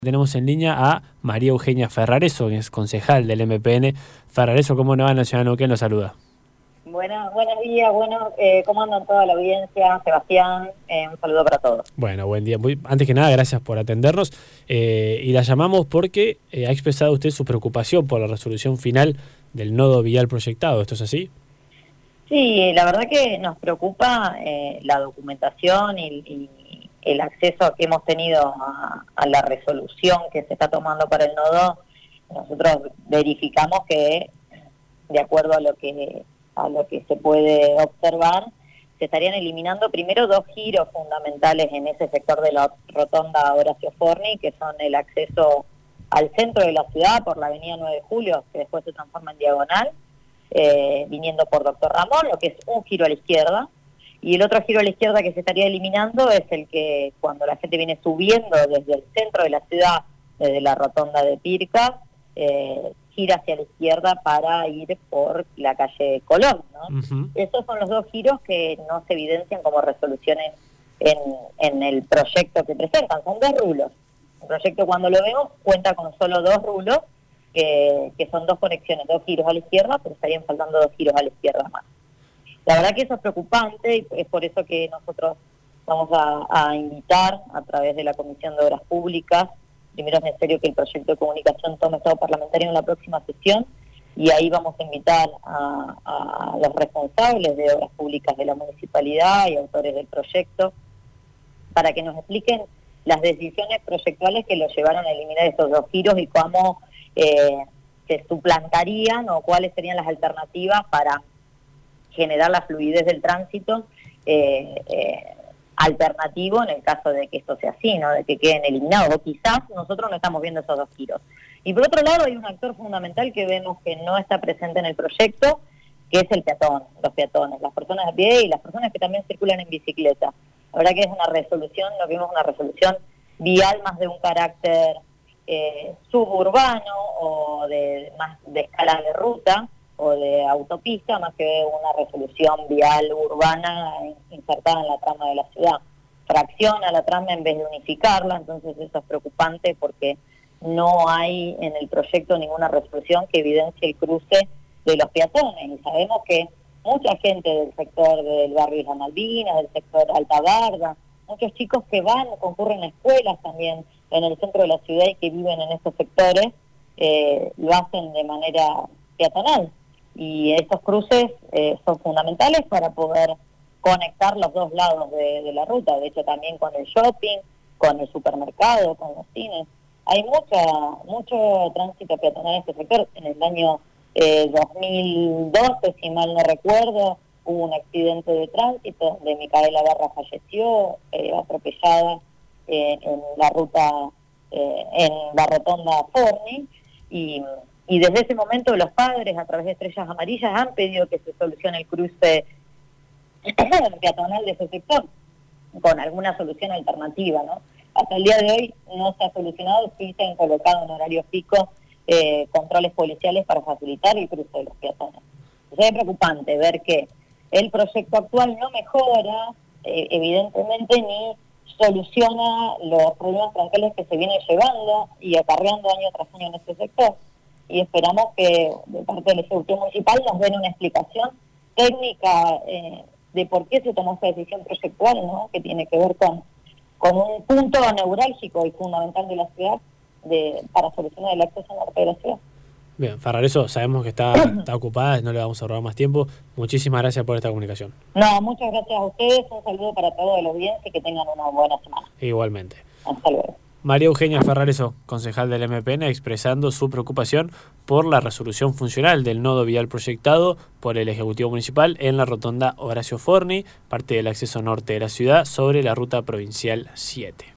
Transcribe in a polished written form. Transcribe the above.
Tenemos en línea a María Eugenia Ferrareso, que es concejal del MPN. Ferrareso, ¿cómo no va? Nacional Neuquén lo saluda. Buenos días, ¿cómo andan toda la audiencia? Sebastián, un saludo para todos. Bueno, buen día. Antes que nada, gracias por atendernos. Y la llamamos porque ha expresado usted su preocupación por la resolución final del nodo vial proyectado. ¿Esto es así? Sí, la verdad que nos preocupa la documentación y el acceso que hemos tenido a la resolución que se está tomando para el nodo. Nosotros verificamos que, de acuerdo a lo que se puede observar, se estarían eliminando primero dos giros fundamentales en ese sector de la rotonda Horacio Forni, que son el acceso al centro de la ciudad por la avenida 9 de Julio, que después se transforma en diagonal, viniendo por Doctor Ramón, lo que es un giro a la izquierda, y el otro giro a la izquierda que se estaría eliminando es el que cuando la gente viene subiendo desde el centro de la ciudad, desde la rotonda de Pircas, gira hacia la izquierda para ir por la calle Colón, ¿no? Uh-huh. Esos son los dos giros que no se evidencian como resoluciones en el proyecto que presentan, son dos rulos. El proyecto, cuando lo vemos, cuenta con solo dos rulos, que son dos conexiones, dos giros a la izquierda, pero estarían faltando dos giros a la izquierda más. La verdad que eso es preocupante y es por eso que nosotros vamos a invitar a través de la Comisión de Obras Públicas. Primero es necesario que el proyecto de comunicación tome estado parlamentario en la próxima sesión y ahí vamos a invitar a los responsables de obras públicas de la municipalidad y autores del proyecto para que nos expliquen las decisiones proyectuales que los llevaron a eliminar estos dos giros y cómo se suplantarían o cuáles serían las alternativas para generar la fluidez del tránsito alternativo en el caso de que esto sea así, ¿no? De que queden eliminados, o quizás nosotros no estamos viendo esos dos giros. Y por otro lado hay un actor fundamental que vemos que no está presente en el proyecto, que es el peatón, los peatones, las personas a pie y las personas que también circulan en bicicleta. La verdad que es una resolución, lo que vimos una resolución vial más de un carácter suburbano o más de escala de ruta o de autopista, más que una resolución vial urbana insertada en la trama de la ciudad. Fracciona la trama en vez de unificarla, entonces eso es preocupante porque no hay en el proyecto ninguna resolución que evidencie el cruce de los peatones. Y sabemos que mucha gente del sector del barrio Isla Malvinas, del sector Alta Barda, muchos chicos que concurren a escuelas también en el centro de la ciudad y que viven en estos sectores, lo hacen de manera peatonal. Y estos cruces son fundamentales para poder conectar los dos lados de la ruta, de hecho también con el shopping, con el supermercado, con los cines. Hay mucho tránsito peatonal en este sector. En el año 2012, si mal no recuerdo, hubo un accidente de tránsito donde Micaela Barra falleció, atropellada en la ruta, en la rotonda Forni, y desde ese momento los padres, a través de Estrellas Amarillas, han pedido que se solucione el cruce peatonal de ese sector, con alguna solución alternativa, ¿no? Hasta el día de hoy no se ha solucionado, sí se han colocado en horario pico controles policiales para facilitar el cruce de los peatones. Entonces es preocupante ver que el proyecto actual no mejora, evidentemente, ni soluciona los problemas frontales que se vienen llevando y acarreando año tras año en este sector. Y esperamos que de parte del Ejecutivo Municipal nos den una explicación técnica de por qué se tomó esta decisión proyectual, ¿no? Que tiene que ver con un punto neurálgico y fundamental de la ciudad para solucionar el acceso norte de la ciudad. Bien, Ferrareso, sabemos que está ocupada, no le vamos a robar más tiempo. Muchísimas gracias por esta comunicación. No, muchas gracias a ustedes, un saludo para todos los audiencia y que tengan una buena semana. Igualmente. Hasta luego. María Eugenia Ferrareso, concejal del MPN, expresando su preocupación por la resolución funcional del nodo vial proyectado por el Ejecutivo Municipal en la rotonda Horacio Forni, parte del acceso norte de la ciudad, sobre la ruta provincial 7.